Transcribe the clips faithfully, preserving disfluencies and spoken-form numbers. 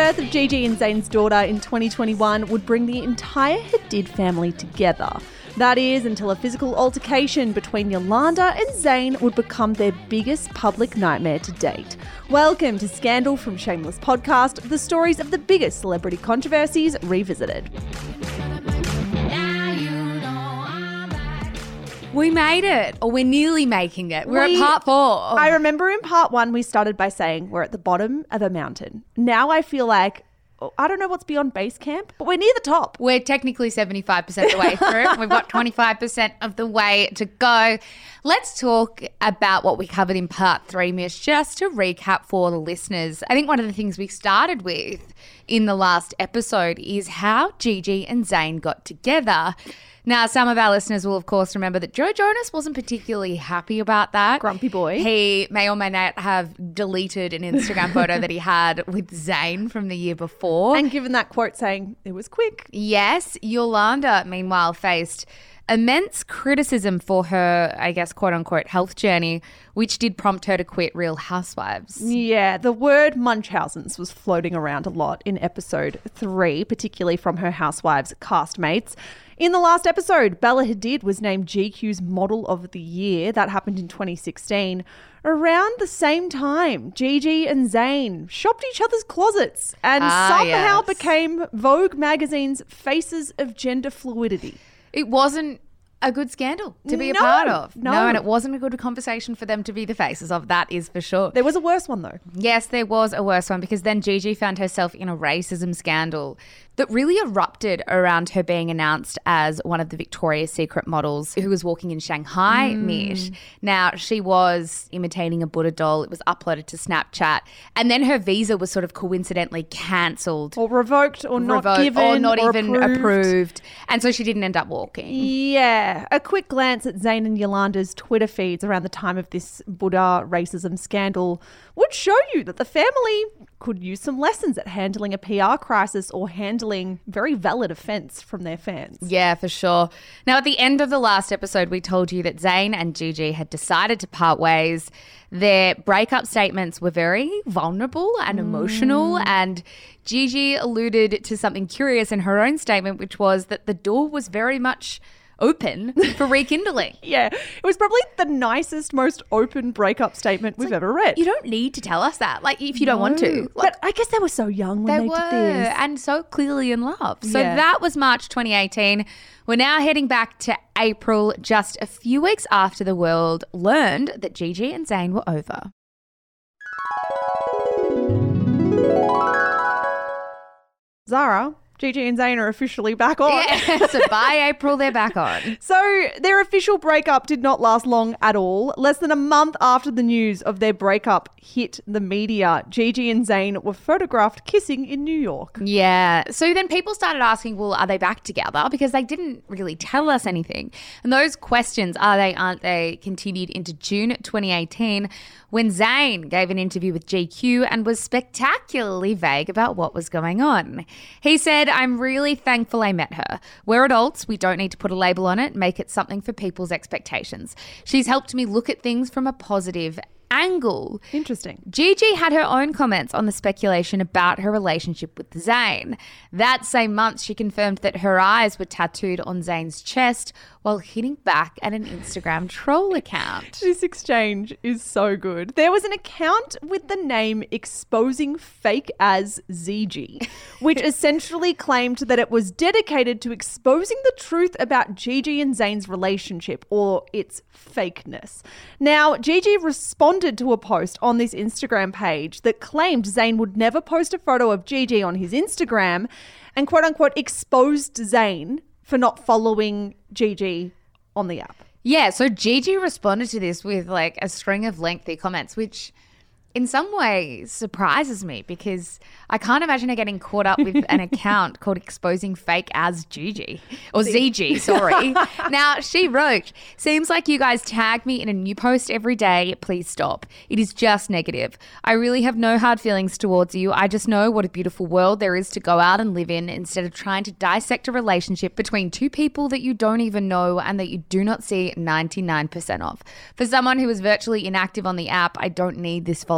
birth of Gigi and Zayn's daughter in twenty twenty-one would bring the entire Hadid family together. That is, until a physical altercation between Yolanda and Zayn would become their biggest public nightmare to date. Welcome to Scandal from Shameless Podcast, the stories of the biggest celebrity controversies revisited. We made it, or we're nearly making it. We're We- at part four. I remember in part one we started by saying we're at the bottom of a mountain. Now I feel like, oh, I don't know what's beyond base camp, but we're near the top. We're technically seventy-five percent of the way through. We've got twenty-five percent of the way to go. Let's talk about what we covered in part three, Mish, just to recap for the listeners. I think one of the things we started with in the last episode is how Gigi and Zayn got together. Now, some of our listeners will, of course, remember that Joe Jonas wasn't particularly happy about that. Grumpy boy. He may or may not have deleted an Instagram photo that he had with Zayn from the year before. And given that quote saying it was quick. Yes, Yolanda, meanwhile, faced immense criticism for her, I guess, quote-unquote, health journey, which did prompt her to quit Real Housewives. Yeah, the word Munchausen's was floating around a lot in episode three, particularly from her Housewives castmates. In the last episode, Bella Hadid was named G Q's Model of the Year. That happened in twenty sixteen. Around the same time, Gigi and Zayn shopped each other's closets and Ah, somehow yes. became Vogue magazine's Faces of Gender Fluidity. It wasn't a good scandal to be a No, part of. no. and it wasn't a good conversation for them to be the faces of. That is for sure. There was a worse one, though. Yes, there was a worse one because then Gigi found herself in a racism scandal that really erupted around her being announced as one of the Victoria's Secret models who was walking in Shanghai, Mish. Now, she was imitating a Buddha doll. It was uploaded to Snapchat. And then her visa was sort of coincidentally cancelled. Or revoked or not revoked, given or not or even approved. approved. And so she didn't end up walking. Yeah. A quick glance at Zayn and Yolanda's Twitter feeds around the time of this Buddha racism scandal would show you that the family could use some lessons at handling a P R crisis or handling very valid offence from their fans. Yeah, for sure. Now, at the end of the last episode, we told you that Zayn and Gigi had decided to part ways. Their breakup statements were very vulnerable and emotional, and Gigi alluded to something curious in her own statement, which was that the door was very much open for rekindling. Yeah, it was probably the nicest, most open breakup statement we've ever read. You don't need to tell us that, like, if you don't want to. Like, But I guess they were so young when they they, were, did this. and so clearly in love. So Yeah. that was March twenty eighteen. We're now heading back to April, just a few weeks after the world learned that Gigi and Zayn were over. Zara, Gigi and Zayn are officially back on. Yeah, so by April, they're back on. So their official breakup did not last long at all. Less than a month after the news of their breakup hit the media, Gigi and Zayn were photographed kissing in New York. Yeah. So then people started asking, well, are they back together? Because they didn't really tell us anything. And those questions, are they, aren't they, continued into June twenty eighteen when Zayn gave an interview with G Q and was spectacularly vague about what was going on. He said, I'm really thankful I met her. We're adults. We don't need to put a label on it, make it something for people's expectations. She's helped me look at things from a positive angle. Interesting. Gigi had her own comments on the speculation about her relationship with Zayn. That same month, she confirmed that her eyes were tattooed on Zayn's chest while hitting back at an Instagram troll account. This exchange is so good. There was an account with the name Exposing Fake as Z G, which essentially claimed that it was dedicated to exposing the truth about Gigi and Zayn's relationship or its fakeness. Now, Gigi responded to a post on this Instagram page that claimed Zayn would never post a photo of Gigi on his Instagram and quote unquote exposed Zayn for not following Gigi on the app. Yeah, so Gigi responded to this with like a string of lengthy comments, which in some ways surprises me because I can't imagine her getting caught up with an account called Exposing Fake as Gigi or Z G, sorry. Now, she wrote, seems like you guys tag me in a new post every day. Please stop. It is just negative. I really have no hard feelings towards you. I just know what a beautiful world there is to go out and live in instead of trying to dissect a relationship between two people that you don't even know and that you do not see ninety-nine percent of. For someone who is virtually inactive on the app, I don't need this follow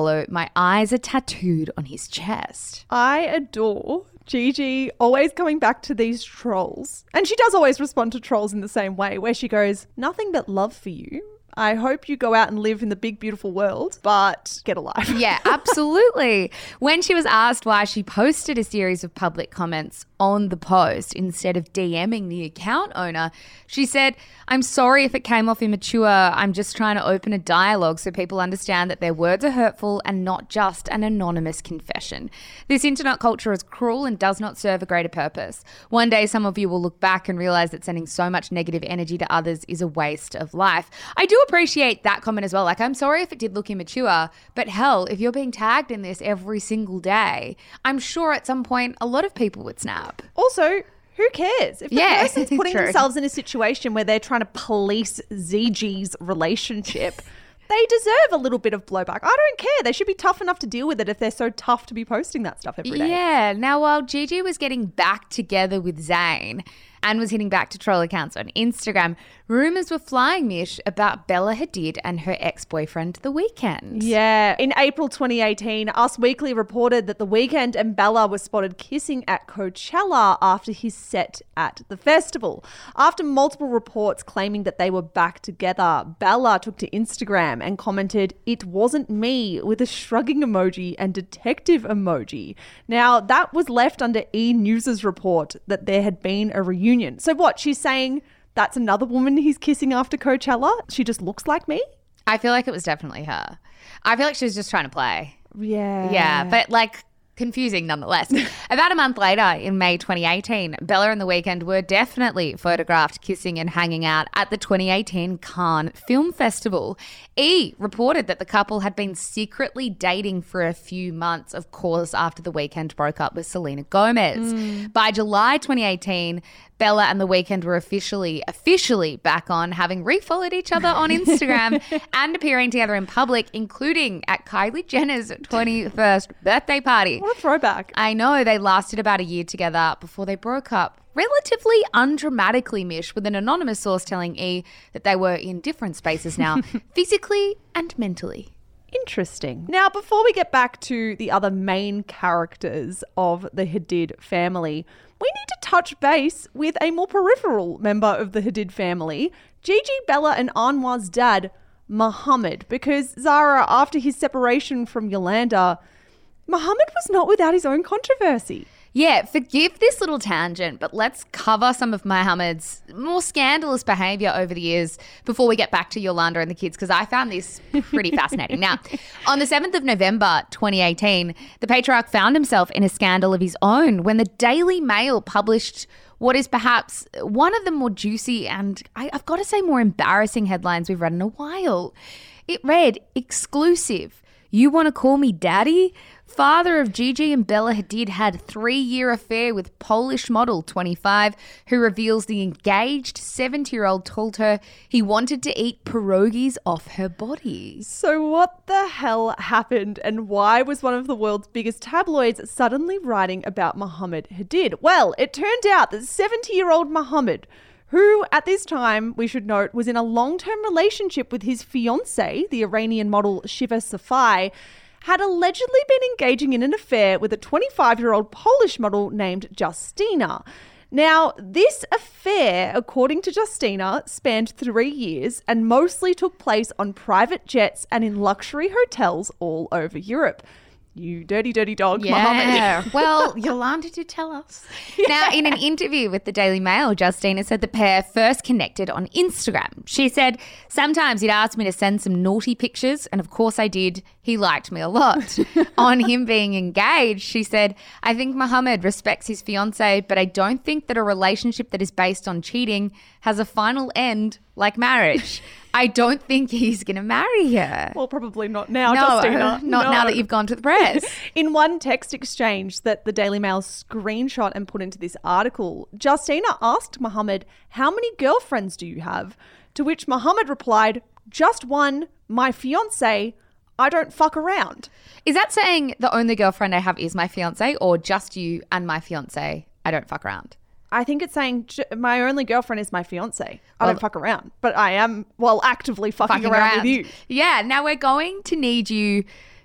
follow. My eyes are tattooed on his chest. I adore Gigi always coming back to these trolls. And she does always respond to trolls in the same way, where she goes, nothing but love for you. I hope you go out and live in the big, beautiful world, but get a life. Yeah, absolutely. When she was asked why she posted a series of public comments on the post instead of DMing the account owner, she said, I'm sorry if it came off immature. I'm just trying to open a dialogue so people understand that their words are hurtful and not just an anonymous confession. This internet culture is cruel and does not serve a greater purpose. One day some of you will look back and realize that sending so much negative energy to others is a waste of life. I do appreciate that comment as well. Like, I'm sorry if it did look immature, but hell, if you're being tagged in this every single day, I'm sure at some point a lot of people would snap. Also, who cares? If the Yeah, person's putting true. themselves in a situation where they're trying to police Z G's relationship, they deserve a little bit of blowback. I don't care. They should be tough enough to deal with it if they're so tough to be posting that stuff every day. Yeah. Now, while Gigi was getting back together with Zayn and was hitting back to troll accounts on Instagram, rumours were flying, Mish, about Bella Hadid and her ex-boyfriend, The Weeknd. Yeah. In April twenty eighteen, Us Weekly reported that The Weeknd and Bella were spotted kissing at Coachella after his set at the festival. After multiple reports claiming that they were back together, Bella took to Instagram and commented, "It wasn't me," with a shrugging emoji and detective emoji. Now, that was left under E! News's report that there had been a reunion. So what? She's saying that's another woman he's kissing after Coachella? She just looks like me? I feel like it was definitely her. I feel like she was just trying to play. Yeah. Yeah, but like confusing nonetheless. About a month later, in May twenty eighteen, Bella and The Weeknd were definitely photographed kissing and hanging out at the twenty eighteen Cannes Film Festival. E! reported that the couple had been secretly dating for a few months, of course, after The Weeknd broke up with Selena Gomez. Mm. By July twenty eighteen, Bella and The Weeknd were officially, officially back on, having refollowed each other on Instagram and appearing together in public, including at Kylie Jenner's twenty-first birthday party. What a throwback. I know. They lasted about a year together before they broke up. Relatively undramatically, Mish, with an anonymous source telling E! that they were in different spaces now, physically and mentally. Interesting. Now, before we get back to the other main characters of the Hadid family, we need to touch base with a more peripheral member of the Hadid family, Gigi, Bella and Anwar's dad, Mohammed, because Zara, after his separation from Yolanda, Mohammed was not without his own controversy. Yeah, forgive this little tangent, but let's cover some of Mohammed's more scandalous behaviour over the years before we get back to Yolanda and the kids, because I found this pretty fascinating. Now, on the seventh of November twenty eighteen, the patriarch found himself in a scandal of his own when the Daily Mail published what is perhaps one of the more juicy and, I, I've got to say, more embarrassing headlines we've read in a while. It read, "Exclusive. You want to call me daddy? Father of Gigi and Bella Hadid had three-year affair with Polish model twenty-five, who reveals the engaged seventy-year-old told her he wanted to eat pierogies off her body." So what the hell happened, and why was one of the world's biggest tabloids suddenly writing about Mohammed Hadid? Well, it turned out that seventy-year-old Mohammed, who at this time, we should note, was in a long-term relationship with his fiancée, the Iranian model Shiva Safai, had allegedly been engaging in an affair with a twenty-five-year-old Polish model named Justina. Now, this affair, according to Justina, spanned three years and mostly took place on private jets and in luxury hotels all over Europe. You dirty, dirty dog, Yeah. Mohammed. Well, Yolanda did tell us. Yeah. Now, in an interview with the Daily Mail, Justina said the pair first connected on Instagram. She said, "Sometimes he'd ask me to send some naughty pictures, and of course I did. He liked me a lot." On him being engaged, she said, "I think Mohammed respects his fiancée, but I don't think that a relationship that is based on cheating has a final end like marriage. I don't think he's going to marry her." Well, probably not now, No, Justina. not No. now that you've gone to the press. In one text exchange that the Daily Mail screenshot and put into this article, Justina asked Mohammed, "How many girlfriends do you have?" To which Mohammed replied, "Just one, my fiancée. I don't fuck around." Is that saying the only girlfriend I have is my fiancé, or just you and my fiancé? I don't fuck around. I think it's saying j- my only girlfriend is my fiancé. I Well, don't fuck around, but I am, well, actively fucking, Fucking around, around with you. Yeah. Now we're going to need you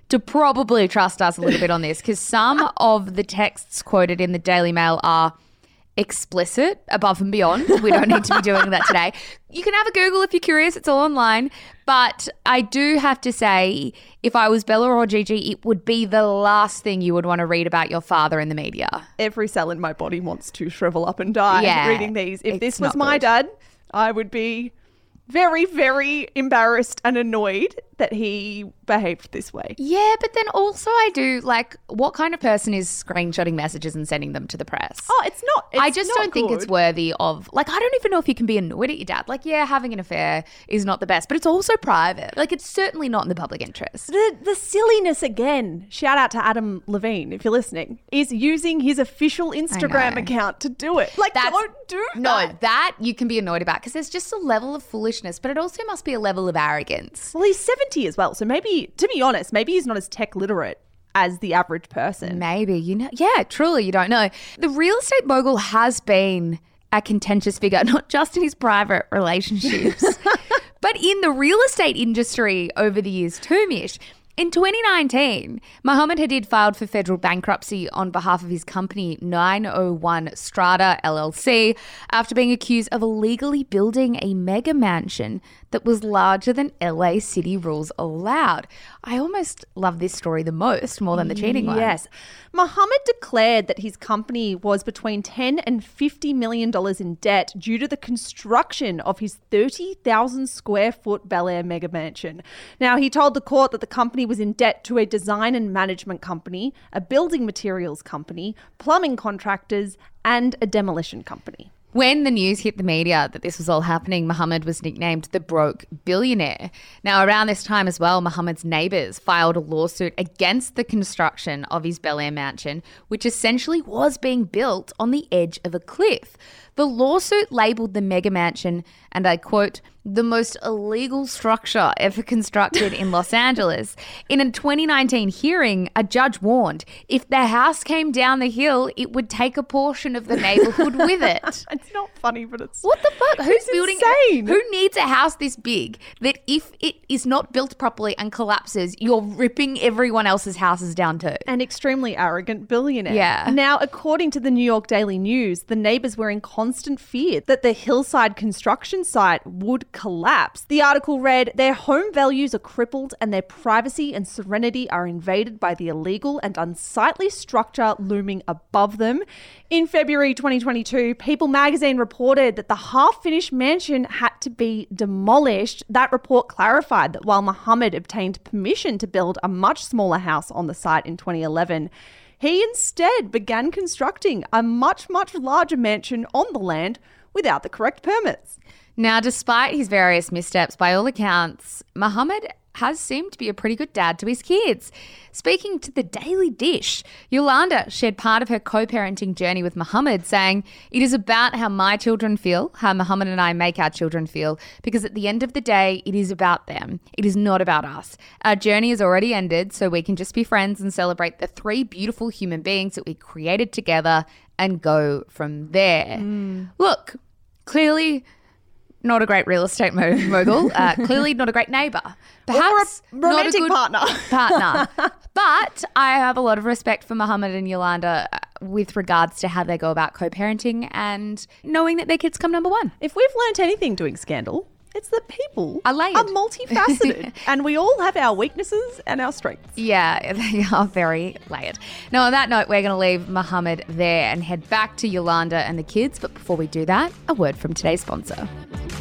to probably trust us a little bit on this, because some of the texts quoted in the Daily Mail are explicit, above and beyond. We don't need to be doing that today. You can have a Google if you're curious. It's all online. But I do have to say, if I was Bella or Gigi, it would be the last thing you would want to read about your father in the media. Every cell in my body wants to shrivel up and die Yeah, reading these. If this it's was not my good. dad, I would be very, very embarrassed and annoyed that he behaved this way. Yeah, but then also I do, like, what kind of person is screenshotting messages and sending them to the press? Oh, it's not. It's I just not don't think it's good. worthy of, like, I don't even know if you can be annoyed at your dad. Like, yeah, having an affair is not the best, but it's also private. Like, it's certainly not in the public interest. The, the silliness again, shout out to Adam Levine if you're listening, is using his official Instagram know. account to do it. Like, That's- don't do No, that. that you can be annoyed about because there's just a level of foolishness, but it also must be a level of arrogance. Well, he's seventy as well, so maybe, to be honest, maybe he's not as tech literate as the average person. Maybe, you know, yeah, truly, you don't know. The real estate mogul has been a contentious figure, not just in his private relationships, but in the real estate industry over the years too, Mish. In twenty nineteen, Mohammed Hadid filed for federal bankruptcy on behalf of his company nine oh one Strata L L C after being accused of illegally building a mega mansion that was larger than L A city rules allowed. I almost love this story the most, more than the cheating one. Yes. Mohammed declared that his company was between ten and fifty million dollars in debt due to the construction of his thirty thousand square foot Bel Air mega mansion. Now, he told the court that the company was in debt to a design and management company, a building materials company, plumbing contractors, and a demolition company. When the news hit the media that this was all happening, Mohammed was nicknamed the broke billionaire. Now, around this time as well, Mohammed's neighbours filed a lawsuit against the construction of his Bel Air mansion, which essentially was being built on the edge of a cliff. The lawsuit labelled the mega mansion, and I quote, the most illegal structure ever constructed in Los Angeles. In a twenty nineteen hearing, a judge warned if the house came down the hill, it would take a portion of the neighborhood with it. It's not funny, but it's... What the fuck? Who's It's building insane. Who needs a house this big that if it is not built properly and collapses, you're ripping everyone else's houses down too? An extremely arrogant billionaire. Yeah. Now, according to the New York Daily News, the neighbours were in constant fear that the hillside construction site would collapse. The article read, their home values are crippled and their privacy and serenity are invaded by the illegal and unsightly structure looming above them. In February twenty twenty-two, People magazine reported that the half-finished mansion had to be demolished. That report clarified that while Mohammed obtained permission to build a much smaller house on the site in twenty eleven, he instead began constructing a much, much larger mansion on the land without the correct permits. Now, despite his various missteps, by all accounts, Mohammed has seemed to be a pretty good dad to his kids. Speaking to the Daily Dish, Yolanda shared part of her co-parenting journey with Mohammed, saying, it is about how my children feel, how Mohammed and I make our children feel, because at the end of the day, it is about them. It is not about us. Our journey has already ended, so we can just be friends and celebrate the three beautiful human beings that we created together and go from there. Mm. Look, clearly... not a great real estate mo- mogul. Uh, clearly not a great neighbour. Perhaps or a romantic not a good partner. partner. But I have a lot of respect for Mohammed and Yolanda uh, with regards to how they go about co-parenting and knowing that their kids come number one. If we've learnt anything doing Scandal, it's that people Are layered. are multifaceted and we all have our weaknesses and our strengths. Yeah, they are very layered. Now, on that note, we're going to leave Mohammed there and head back to Yolanda and the kids. But before we do that, a word from today's sponsor.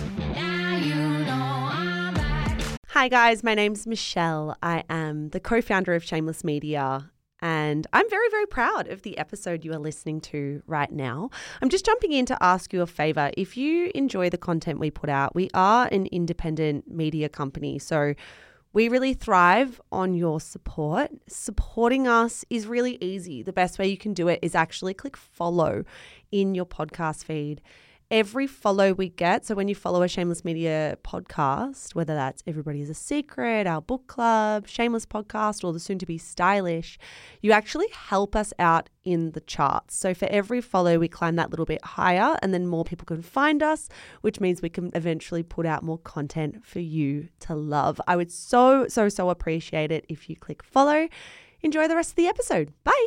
Hi guys, my name's Michelle. I am the co-founder of Shameless Media and I'm very, very proud of the episode you are listening to right now. I'm just jumping in to ask you a favor. If you enjoy the content we put out, we are an independent media company, so we really thrive on your support. Supporting us is really easy. The best way you can do it is actually click follow in your podcast feed. every follow we get, so when you follow a Shameless Media podcast, whether that's Everybody is a Secret, our book club, Shameless Podcast, or the soon-to-be Stylish, you actually help us out in the charts. So for every follow, we climb that little bit higher, and then more people can find us, which means we can eventually put out more content for you to love. I would so, so, so appreciate it if you click follow. Enjoy the rest of the episode. Bye.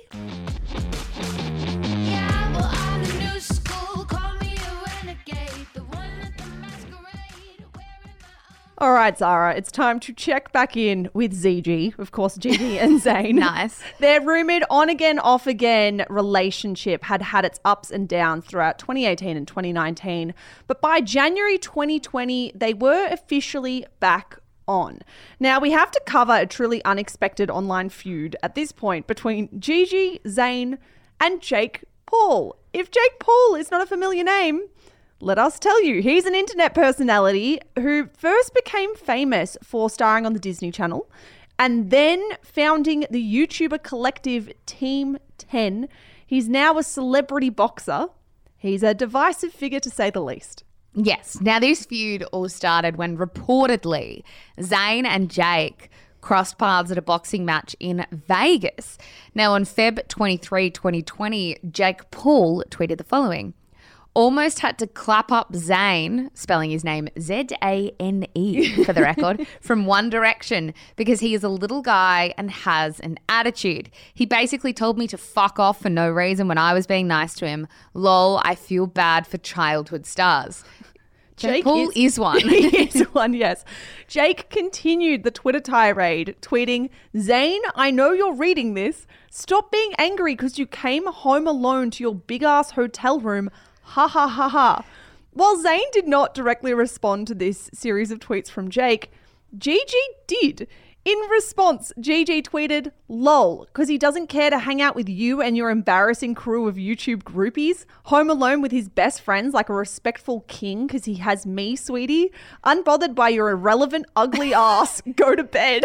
All right, Zara, it's time to check back in with Z G, of course, Gigi and Zayn. Nice. Their rumoured on-again, off-again relationship had had its ups and downs throughout twenty eighteen and twenty nineteen, but by January twenty twenty, they were officially back on. Now, we have to cover a truly unexpected online feud at this point between Gigi, Zayn, and Jake Paul. If Jake Paul is not a familiar name, let us tell you, he's an internet personality who first became famous for starring on the Disney Channel and then founding the YouTuber collective Team ten. He's now a celebrity boxer. He's a divisive figure to say the least. Yes. Now, this feud all started when reportedly Zayn and Jake crossed paths at a boxing match in Vegas. Now, on February twenty-third, twenty twenty, Jake Paul tweeted the following. Almost had to clap up Zayn, spelling his name Z A N E for the record, from One Direction because he is a little guy and has an attitude. He basically told me to fuck off for no reason when I was being nice to him. Lol, I feel bad for childhood stars. Jake Paul is, is one. He is one, yes. Jake continued the Twitter tirade, tweeting, Zayn, I know you're reading this. Stop being angry because you came home alone to your big-ass hotel room. Ha ha ha ha. While Zayn did not directly respond to this series of tweets from Jake, Gigi did. In response, Gigi tweeted, lol, because he doesn't care to hang out with you and your embarrassing crew of YouTube groupies, home alone with his best friends like a respectful king because he has me, sweetie, unbothered by your irrelevant, ugly ass, go to bed.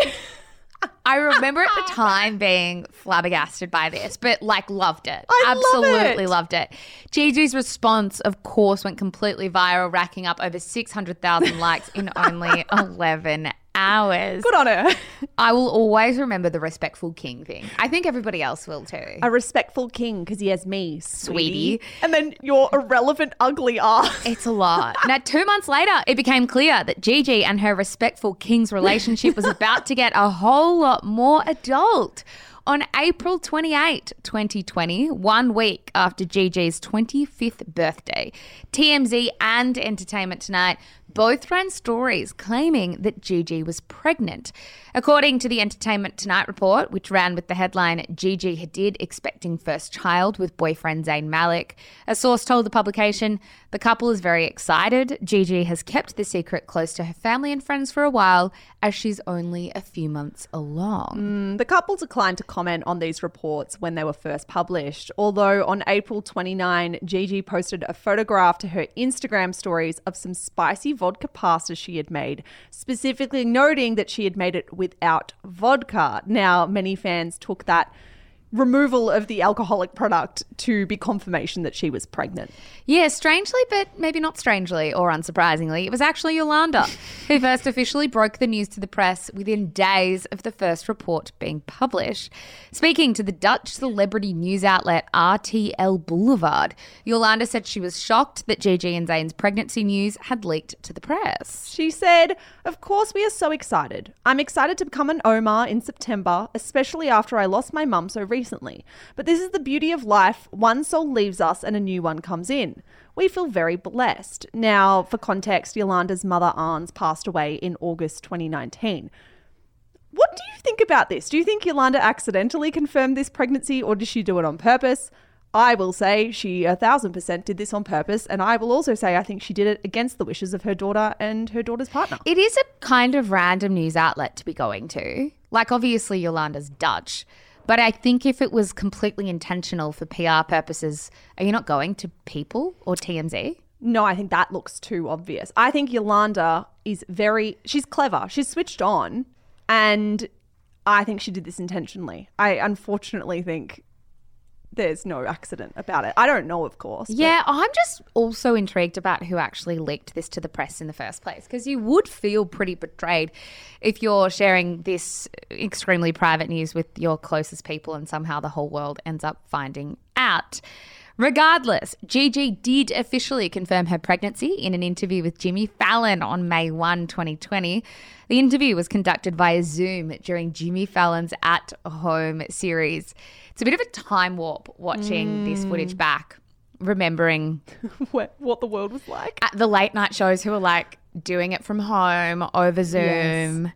I remember at the time being flabbergasted by this, but like loved it. I Absolutely love it. loved it. Gigi's response, of course, went completely viral, racking up over six hundred thousand likes in only eleven hours. Good on her. I will always remember the respectful king thing. I think everybody else will too. A respectful king because he has me, sweetie. Sweetie. And then your irrelevant, ugly ass. It's a lot. Now, two months later, it became clear that Gigi and her respectful king's relationship was about to get a whole lot more adult. On April twenty-eighth, twenty twenty, one week after Gigi's twenty-fifth birthday, T M Z and Entertainment Tonight both ran stories claiming that Gigi was pregnant. According to the Entertainment Tonight report, which ran with the headline, Gigi Hadid expecting first child with boyfriend Zayn Malik, a source told the publication, the couple is very excited. Gigi has kept the secret close to her family and friends for a while, as she's only a few months along. Mm, the couple declined to comment on these reports when they were first published, although on April twenty-ninth, Gigi posted a photograph to her Instagram stories of some spicy vodka pasta she had made, specifically noting that she had made it without vodka. Now, many fans took that removal of the alcoholic product to be confirmation that she was pregnant. Yeah, strangely, but maybe not strangely or unsurprisingly, it was actually Yolanda who first officially broke the news to the press within days of the first report being published. Speaking to the Dutch celebrity news outlet R T L Boulevard, Yolanda said she was shocked that Gigi and Zayn's pregnancy news had leaked to the press. She said, of course we are so excited. I'm excited to become an Oma in September, especially after I lost my mum so recently. Recently. But this is the beauty of life. One soul leaves us and a new one comes in. We feel very blessed. Now, for context, Yolanda's mother, Arns, passed away in August twenty nineteen. What do you think about this? Do you think Yolanda accidentally confirmed this pregnancy or did she do it on purpose? I will say she a thousand percent did this on purpose, and I will also say I think she did it against the wishes of her daughter and her daughter's partner. It is a kind of random news outlet to be going to. Like, obviously Yolanda's Dutch, but I think if it was completely intentional for P R purposes, are you not going to People or T M Z? No, I think that looks too obvious. I think Yolanda is very, she's clever. She's switched on, and I think she did this intentionally. I unfortunately think there's no accident about it. I don't know, of course. but- Yeah, I'm just also intrigued about who actually leaked this to the press in the first place, because you would feel pretty betrayed if you're sharing this extremely private news with your closest people and somehow the whole world ends up finding out. Regardless, Gigi did officially confirm her pregnancy in an interview with Jimmy Fallon on May first, twenty twenty. The interview was conducted via Zoom during Jimmy Fallon's At Home series. It's a bit of a time warp watching mm. this footage back, remembering what, what the world was like. At the late night shows who were like doing it from home over Zoom. Yes.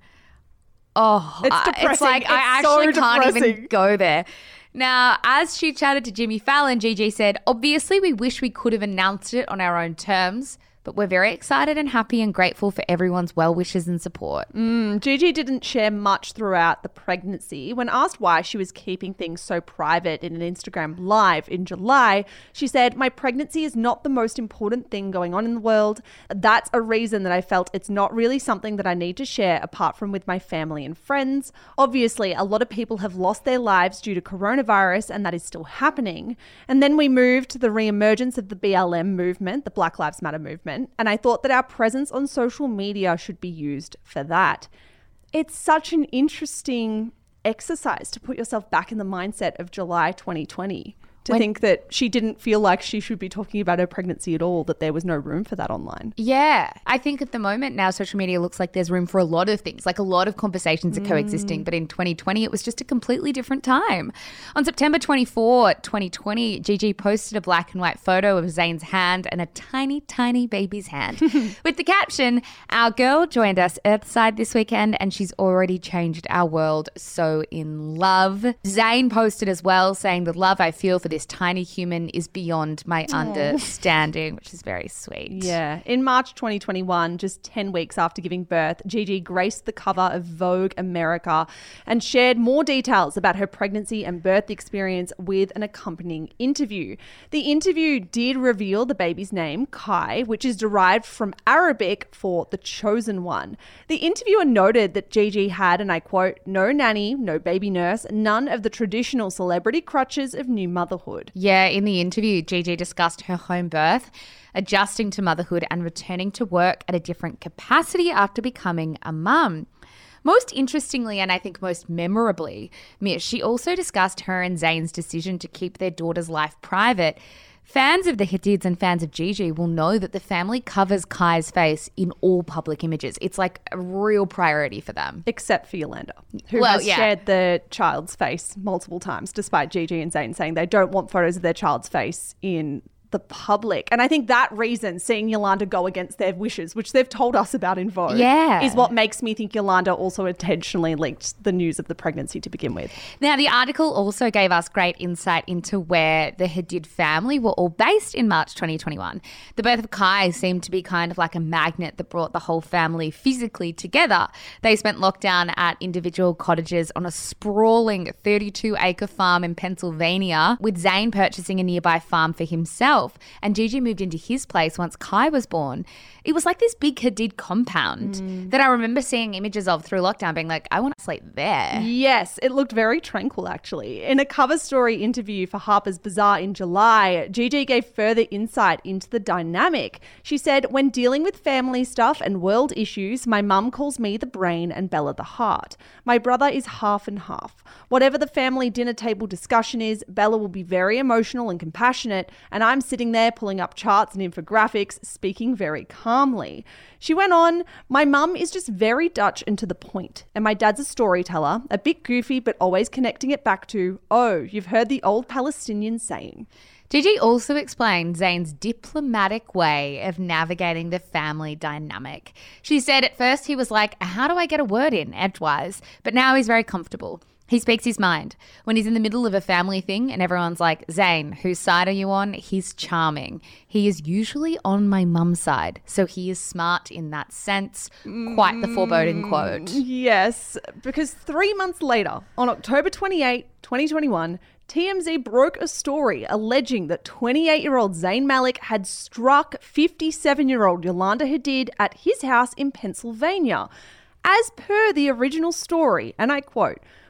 Oh, it's depressing. It's like it's I actually so can't depressing. even go there. Now, as she chatted to Jimmy Fallon, Gigi said, obviously we wish we could have announced it on our own terms, but we're very excited and happy and grateful for everyone's well wishes and support. Mm, Gigi didn't share much throughout the pregnancy. When asked why she was keeping things so private in an Instagram live in July, she said, my pregnancy is not the most important thing going on in the world. That's a reason that I felt it's not really something that I need to share apart from with my family and friends. Obviously, a lot of people have lost their lives due to coronavirus, and that is still happening. And then we moved to the re-emergence of the B L M movement, the Black Lives Matter movement. And I thought that our presence on social media should be used for that. It's such an interesting exercise to put yourself back in the mindset of July twenty twenty. To when, think that she didn't feel like she should be talking about her pregnancy at all, that there was no room for that online. Yeah. I think at the moment now social media looks like there's room for a lot of things, like a lot of conversations are mm. coexisting. But in twenty twenty, it was just a completely different time. On September twenty-fourth, twenty twenty, Gigi posted a black and white photo of Zayn's hand and a tiny, tiny baby's hand with the caption, our girl joined us Earthside this weekend and she's already changed our world. So in love. Zayn posted as well saying the love I feel for this tiny human is beyond my Aww. understanding, which is very sweet. Yeah. In March twenty twenty-one, just ten weeks after giving birth, Gigi graced the cover of Vogue America and shared more details about her pregnancy and birth experience with an accompanying interview. The interview did reveal the baby's name, Kai, which is derived from Arabic for the chosen one. The interviewer noted that Gigi had, and I quote, no nanny, no baby nurse, none of the traditional celebrity crutches of new motherhood. Yeah, in the interview, Gigi discussed her home birth, adjusting to motherhood and returning to work at a different capacity after becoming a mum. Most interestingly, and I think most memorably, Mish, she also discussed her and Zayn's decision to keep their daughter's life private. Fans of the Hadids and fans of Gigi will know that the family covers Kai's face in all public images. It's like a real priority for them. Except for Yolanda, who well, has yeah. shared the child's face multiple times, despite Gigi and Zayn saying they don't want photos of their child's face in the public. And I think that reason, seeing Yolanda go against their wishes, which they've told us about in Vogue, yeah. is what makes me think Yolanda also intentionally leaked the news of the pregnancy to begin with. Now, the article also gave us great insight into where the Hadid family were all based in March twenty twenty-one. The birth of Kai seemed to be kind of like a magnet that brought the whole family physically together. They spent lockdown at individual cottages on a sprawling thirty-two acre farm in Pennsylvania, with Zayn purchasing a nearby farm for himself. And Gigi moved into his place once Kai was born. It was like this big Hadid compound mm. that I remember seeing images of through lockdown, being like, I want to sleep there. Yes, it looked very tranquil, actually. In a cover story interview for Harper's Bazaar in July, Gigi gave further insight into the dynamic. She said, when dealing with family stuff and world issues, my mum calls me the brain and Bella the heart. My brother is half and half. Whatever the family dinner table discussion is, Bella will be very emotional and compassionate, and I'm sitting there pulling up charts and infographics, speaking very calmly. She went on, my mum is just very Dutch and to the point, and my dad's a storyteller, a bit goofy but always connecting it back to, oh, you've heard the old Palestinian saying. Gigi also explained Zayn's diplomatic way of navigating the family dynamic. She said at first he was like, how do I get a word in edgewise? But now he's very comfortable. He speaks his mind. When he's in the middle of a family thing and everyone's like, Zayn, whose side are you on? He's charming. He is usually on my mum's side. So he is smart in that sense. Quite the foreboding mm, quote. Yes, because three months later, on October twenty-eighth, twenty twenty-one, T M Z broke a story alleging that twenty-eight-year-old Zayn Malik had struck fifty-seven-year-old Yolanda Hadid at his house in Pennsylvania. As per the original story, and I quote,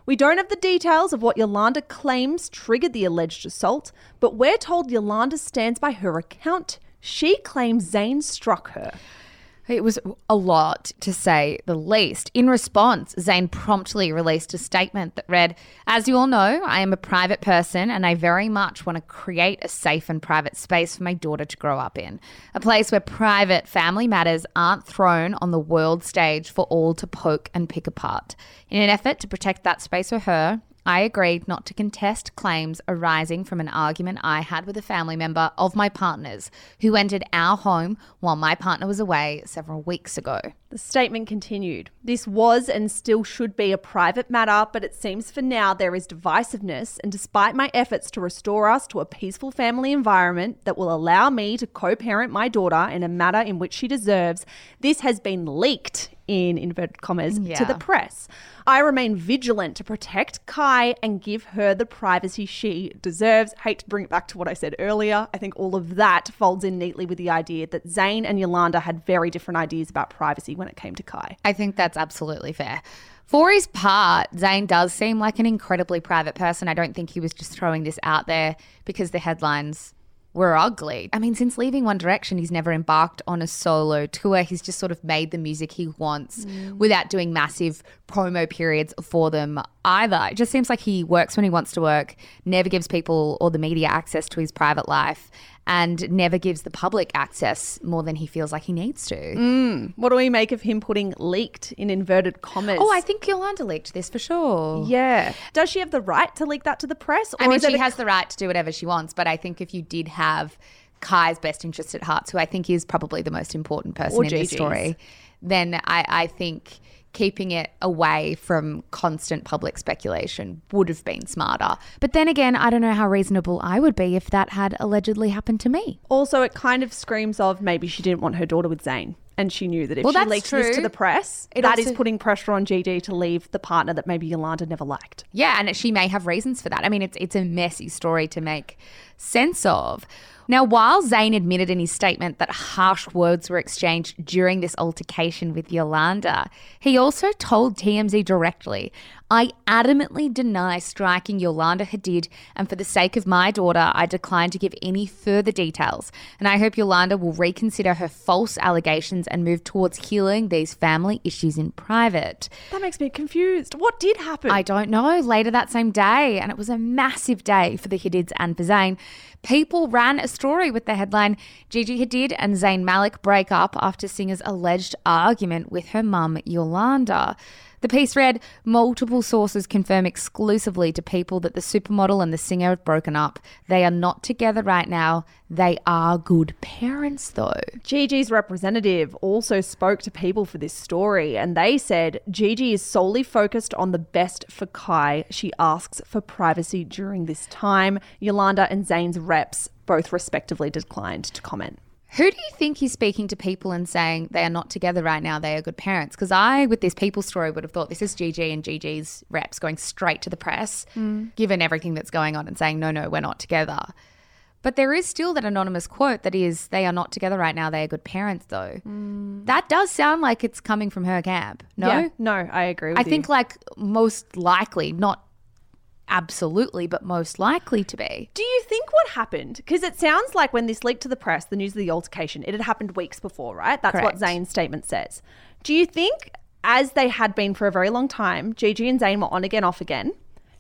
We don't have the details of what Yolanda claims triggered the alleged assault, but we're told Yolanda stands by her account. She claims Zane struck her. It was a lot, to say the least. In response, Zane promptly released a statement that read, "As you all know, I am a private person and I very much want to create a safe and private space for my daughter to grow up in. A place where private family matters aren't thrown on the world stage for all to poke and pick apart. In an effort to protect that space for her, I agreed not to contest claims arising from an argument I had with a family member of my partner's who entered our home while my partner was away several weeks ago." The statement continued. "This was and still should be a private matter, but it seems for now there is divisiveness, and despite my efforts to restore us to a peaceful family environment that will allow me to co-parent my daughter in a manner in which she deserves, this has been leaked, in inverted commas, Yeah. to the press. I remain vigilant to protect Kai and give her the privacy she deserves." Hate to bring it back to what I said earlier. I think all of that folds in neatly with the idea that Zane and Yolanda had very different ideas about privacy when it came to Kai. I think that's absolutely fair. For his part, Zane does seem like an incredibly private person. I don't think he was just throwing this out there because the headlines were ugly. I mean, since leaving One Direction, he's never embarked on a solo tour. He's just sort of made the music he wants mm. without doing massive promo periods for them either. It just seems like he works when he wants to work, never gives people or the media access to his private life, and never gives the public access more than he feels like he needs to. Mm. What do we make of him putting leaked in inverted commas? Oh, I think Yolanda leaked this for sure. Yeah. Does she have the right to leak that to the press? Or I mean, is she it has the right to do whatever she wants, but I think if you did have Kai's best interest at heart, who I think is probably the most important person or in Gigi's. this story, then I, I think keeping it away from constant public speculation would have been smarter. But then again, I don't know how reasonable I would be if that had allegedly happened to me. Also, it kind of screams of maybe she didn't want her daughter with Zane. And she knew that if well, she that's leaked true. this to the press, It that also- is putting pressure on Gigi to leave the partner that maybe Yolanda never liked. Yeah, and she may have reasons for that. I mean, it's it's a messy story to make sense of. Now, while Zane admitted in his statement that harsh words were exchanged during this altercation with Yolanda, he also told T M Z directly, "I adamantly deny striking Yolanda Hadid, and for the sake of my daughter, I decline to give any further details. And I hope Yolanda will reconsider her false allegations and move towards healing these family issues in private." That makes me confused. What did happen? I don't know. Later that same day, and it was a massive day for the Hadids and for Zayn, People ran a story with the headline, "Gigi Hadid and Zayn Malik break up after singer's alleged argument with her mum, Yolanda." The piece read, "Multiple sources confirm exclusively to People that the supermodel and the singer have broken up. They are not together right now. They are good parents, though." Gigi's representative also spoke to People for this story, and they said Gigi is solely focused on the best for Kai. She asks for privacy during this time. Yolanda and Zayn's reps both respectively declined to comment. Who do you think he's speaking to People and saying they are not together right now, they are good parents? Because I, with this People story, would have thought this is Gigi and Gigi's reps going straight to the press, mm. given everything that's going on, and saying, no, no, we're not together. But there is still that anonymous quote that is, "They are not together right now, they are good parents," though. Mm. That does sound like it's coming from her camp, no? Yeah, no, I agree with I you. think like most likely, not absolutely, but most likely to be. Do you think what happened? Because it sounds like when this leaked to the press, the news of the altercation, it had happened weeks before, right? That's Correct. what Zayn's statement says. Do you think, as they had been for a very long time, Gigi and Zayn were on again, off again?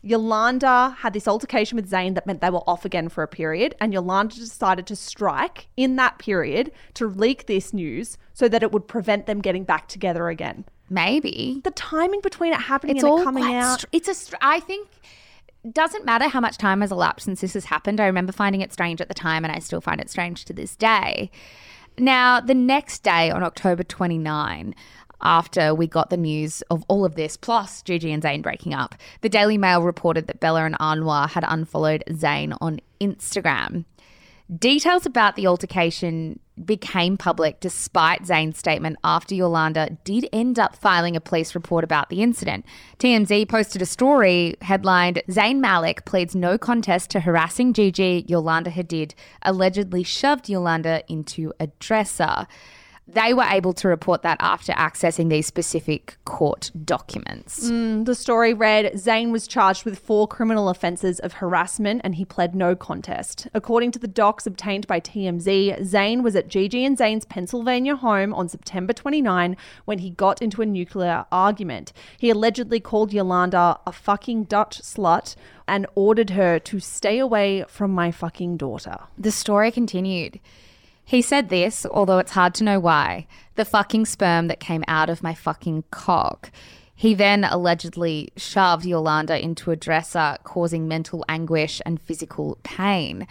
Yolanda had this altercation with Zayn that meant they were off again for a period, and Yolanda decided to strike in that period to leak this news so that it would prevent them getting back together again. Maybe. The timing between it happening It's and all it coming quite out. str- it's a. Str- I think. Doesn't matter how much time has elapsed since this has happened. I remember finding it strange at the time, and I still find it strange to this day. Now, the next day on October twenty-ninth, after we got the news of all of this, plus Gigi and Zayn breaking up, the Daily Mail reported that Bella and Anwar had unfollowed Zayn on Instagram. Details about the altercation became public despite Zayn's statement after Yolanda did end up filing a police report about the incident. T M Z posted a story headlined, "Zayn Malik pleads no contest to harassing Gigi. Yolanda Hadid allegedly shoved Yolanda into a dresser." They were able to report that after accessing these specific court documents. Mm, the story read, Zayn was charged with four criminal offences of harassment and he pled no contest. According to the docs obtained by T M Z, Zayn was at Gigi and Zayn's Pennsylvania home on September twenty-ninth when he got into a nuclear argument. He allegedly called Yolanda a fucking Dutch slut and ordered her to stay away from my fucking daughter. The story continued. He said this, although it's hard to know why, the fucking sperm that came out of my fucking cock. He then allegedly shoved Yolanda into a dresser, causing mental anguish and physical pain.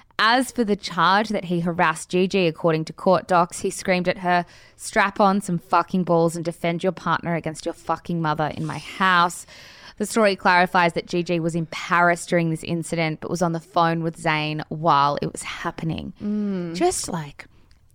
As for the charge that he harassed Gigi, according to court docs, he screamed at her, strap on some fucking balls and defend your partner against your fucking mother in my house. The story clarifies that Gigi was in Paris during this incident but was on the phone with Zayn while it was happening. Mm. Just like...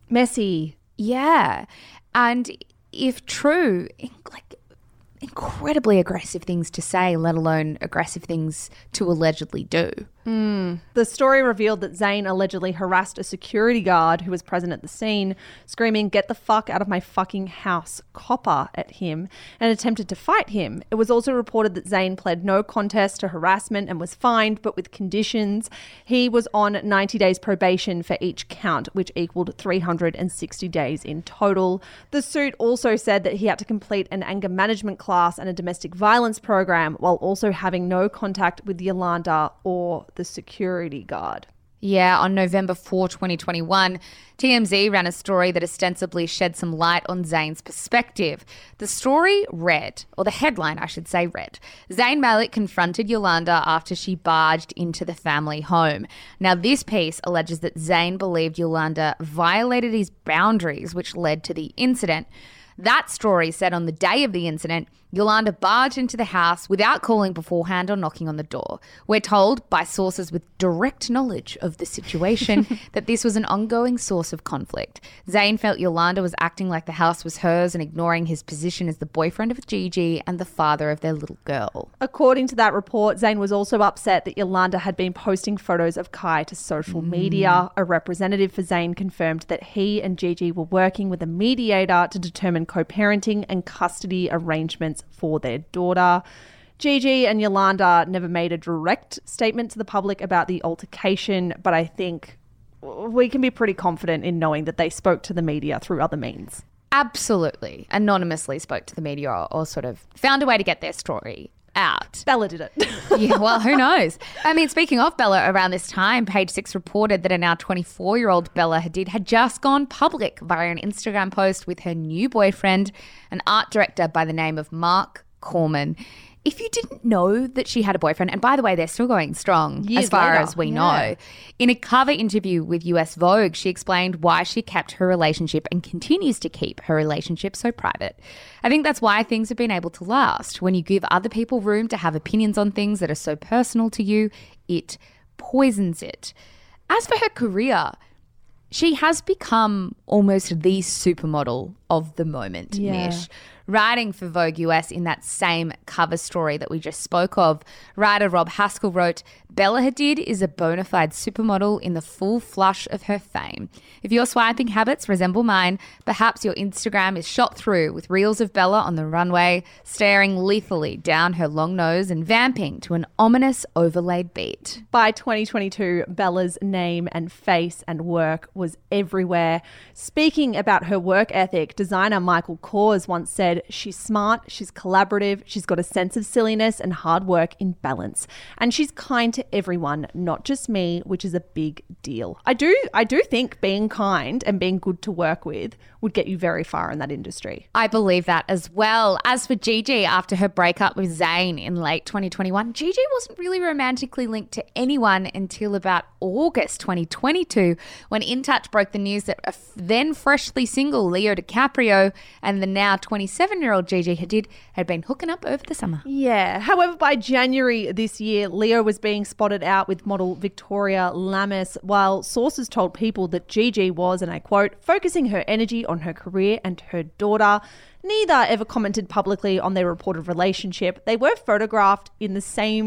Messy. Yeah. And if true, like incredibly aggressive things to say, let alone aggressive things to allegedly do. Mm. The story revealed that Zayn allegedly harassed a security guard who was present at the scene, screaming, get the fuck out of my fucking house, copper, at him, and attempted to fight him. It was also reported that Zayn pled no contest to harassment and was fined, but with conditions. He was on ninety days probation for each count, which equaled three hundred sixty days in total. The suit also said that he had to complete an anger management class and a domestic violence program while also having no contact with Yolanda or the security guard. Yeah, on November fourth, twenty twenty-one, T M Z ran a story that ostensibly shed some light on Zayn's perspective. The story read, or the headline I should say read, Zayn Malik confronted Yolanda after she barged into the family home. Now this piece alleges that Zayn believed Yolanda violated his boundaries, which led to the incident. That story said on the day of the incident, Yolanda barged into the house without calling beforehand or knocking on the door. We're told by sources with direct knowledge of the situation that this was an ongoing source of conflict. Zayn felt Yolanda was acting like the house was hers and ignoring his position as the boyfriend of Gigi and the father of their little girl. According to that report, Zayn was also upset that Yolanda had been posting photos of Kai to social mm. media. A representative for Zayn confirmed that he and Gigi were working with a mediator to determine co-parenting and custody arrangements for their daughter. Gigi and Yolanda never made a direct statement to the public about the altercation, but I think we can be pretty confident in knowing that they spoke to the media through other means. Absolutely. Anonymously spoke to the media or, or sort of found a way to get their story out. Bella did it. Yeah, well, who knows? I mean, speaking of Bella, around this time, Page Six reported that a now twenty-four-year-old Bella Hadid had just gone public via an Instagram post with her new boyfriend, an art director by the name of Mark Corman. If you didn't know that she had a boyfriend, and by the way, they're still going strong Years as far later. as we yeah. know. In a cover interview with U S Vogue, she explained why she kept her relationship and continues to keep her relationship so private. I think that's why things have been able to last. When you give other people room to have opinions on things that are so personal to you, it poisons it. As for her career, she has become almost the supermodel of the moment, Yeah. Mish. Writing for Vogue U S in that same cover story that we just spoke of, writer Rob Haskell wrote, Bella Hadid is a bona fide supermodel in the full flush of her fame. If your swiping habits resemble mine, perhaps your Instagram is shot through with reels of Bella on the runway, staring lethally down her long nose and vamping to an ominous overlaid beat. By twenty twenty-two, Bella's name and face and work was everywhere. Speaking about her work ethic, designer Michael Kors once said, she's smart, she's collaborative, she's got a sense of silliness and hard work in balance. And she's kind to everyone, not just me, which is a big deal. I do I do think being kind and being good to work with would get you very far in that industry. I believe that as well. As for Gigi, after her breakup with Zayn in late twenty twenty-one, Gigi wasn't really romantically linked to anyone until about August twenty twenty-two, when In Touch broke the news that a f- then freshly single Leo DiCaprio and the now twenty-seven-year-old Gigi Hadid had been hooking up over the summer. Yeah. However, by January this year, Leo was being spotted out with model Victoria Lamis, while sources told People that Gigi was, and I quote, focusing her energy on her career and her daughter. Neither ever commented publicly on their reported relationship. They were photographed in the same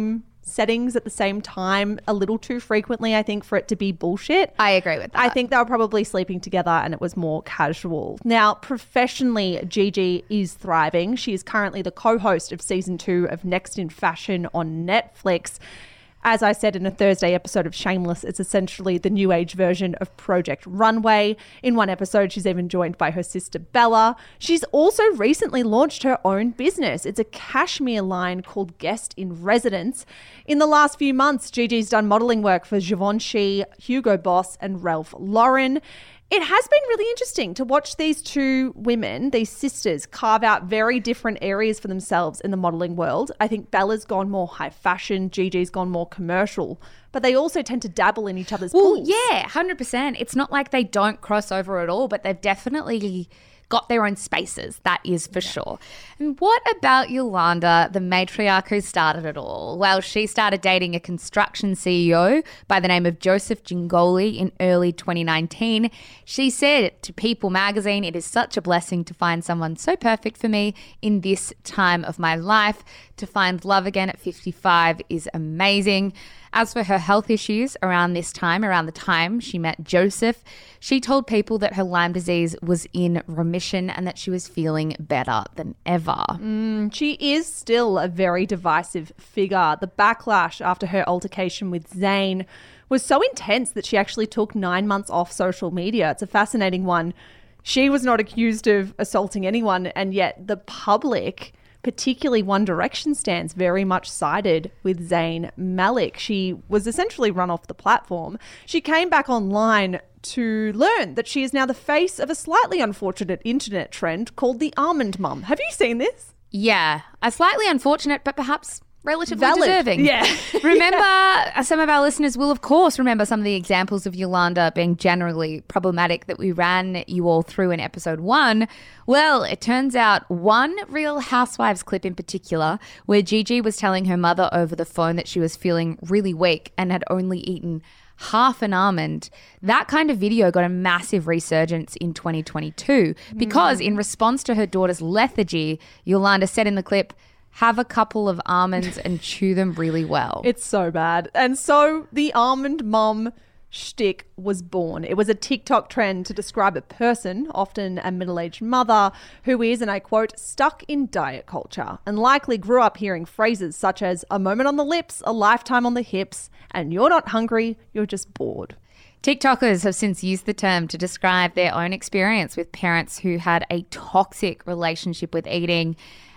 settings at the same time a little too frequently, I think, for it to be bullshit. I agree with that. I think they were probably sleeping together and it was more casual. Now, professionally, Gigi is thriving. She is currently the co-host of season two of Next in Fashion on Netflix. As I said in a Thursday episode of Shameless, it's essentially the new age version of Project Runway. In one episode, she's even joined by her sister Bella. She's also recently launched her own business. It's a cashmere line called Guest in Residence. In the last few months, Gigi's done modeling work for Givenchy, Hugo Boss, and Ralph Lauren. It has been really interesting to watch these two women, these sisters, carve out very different areas for themselves in the modelling world. I think Bella's gone more high fashion, Gigi's gone more commercial, but they also tend to dabble in each other's well, pools. Yeah, one hundred percent. It's not like they don't cross over at all, but they've definitely got their own spaces, that is for yeah. sure. And what about Yolanda, the matriarch who started it all? Well, she started dating a construction C E O by the name of Joseph Gingoli in early twenty nineteen. She said to People magazine, "It is such a blessing to find someone so perfect for me in this time of my life. To find love again at fifty-five is amazing." As for her health issues around this time, around the time she met Joseph, she told People that her Lyme disease was in remission and that she was feeling better than ever. Mm, she is still a very divisive figure. The backlash after her altercation with Zayn was so intense that she actually took nine months off social media. It's a fascinating one. She was not accused of assaulting anyone, and yet the public, particularly One Direction stans, very much sided with Zayn Malik. She was essentially run off the platform. She came back online to learn that she is now the face of a slightly unfortunate internet trend called the Almond Mum. Have you seen this? Yeah, a slightly unfortunate, but perhaps relatively Valid. deserving. Yeah. Remember, yeah. Some of our listeners will, of course, remember some of the examples of Yolanda being generally problematic that we ran you all through in episode one. Well, it turns out one Real Housewives clip in particular, where Gigi was telling her mother over the phone that she was feeling really weak and had only eaten half an almond, that kind of video got a massive resurgence in twenty twenty-two because mm. in response to her daughter's lethargy, Yolanda said in the clip, "Have a couple of almonds and chew them really well." It's so bad. And so the Almond Mum shtick was born. It was a TikTok trend to describe a person, often a middle-aged mother, who is, and I quote, stuck in diet culture and likely grew up hearing phrases such as a moment on the lips, a lifetime on the hips, and you're not hungry, you're just bored. TikTokers have since used the term to describe their own experience with parents who had a toxic relationship with eating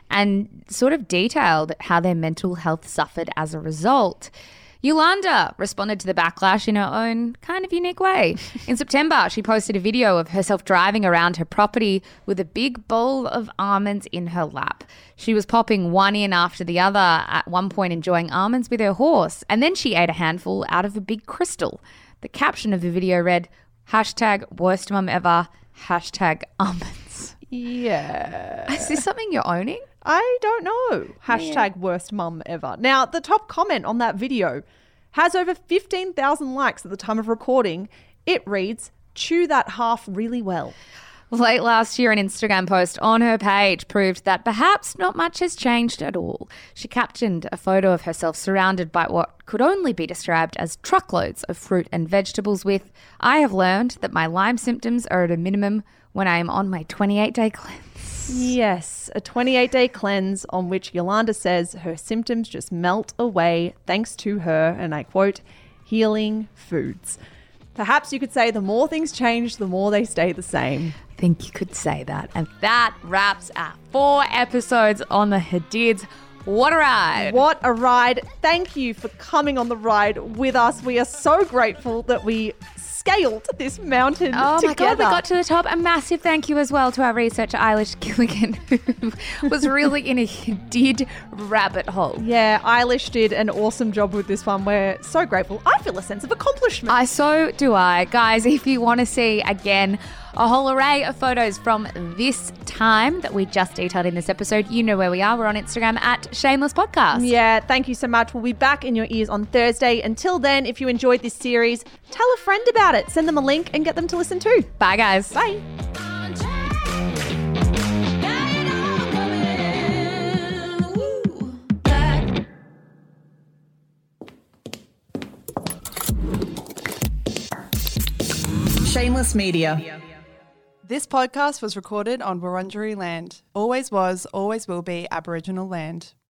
and sort of detailed how their mental health suffered as a result. Yolanda responded to the backlash in her own kind of unique way. In September, she posted a video of herself driving around her property with a big bowl of almonds in her lap. She was popping one in after the other, at one point enjoying almonds with her horse, and then she ate a handful out of a big crystal. The caption of the video read, hashtag worst mum ever, hashtag almonds. Yeah. Is this something you're owning? I don't know. Hashtag yeah. worst mum ever. Now, the top comment on that video has over fifteen thousand likes at the time of recording. It reads, chew that half really well. Late last year, an Instagram post on her page proved that perhaps not much has changed at all. She captioned a photo of herself surrounded by what could only be described as truckloads of fruit and vegetables with, "I have learned that my Lyme symptoms are at a minimum when I am on my twenty-eight day cleanse." Yes, a twenty-eight day cleanse on which Yolanda says her symptoms just melt away thanks to her, and I quote, healing foods. Perhaps you could say the more things change, the more they stay the same. I think you could say that. And that wraps our four episodes on the Hadids. What a ride. What a ride. Thank you for coming on the ride with us. We are so grateful that we scaled this mountain oh together. my God, we got to the top. A massive thank you as well to our researcher, Eilish Gilligan, who was really in a Hadid rabbit hole. Yeah, Eilish did an awesome job with this one. We're so grateful. I feel a sense of accomplishment. I so do I. Guys, if you want to see, again, a whole array of photos from this time that we just detailed in this episode, you know where we are. We're on Instagram at Shameless Podcast. Yeah, thank you so much. We'll be back in your ears on Thursday. Until then, if you enjoyed this series, tell a friend about it. Send them a link and get them to listen too. Bye, guys. Bye. Shameless Media. This podcast was recorded on Wurundjeri land. Always was, always will be Aboriginal land.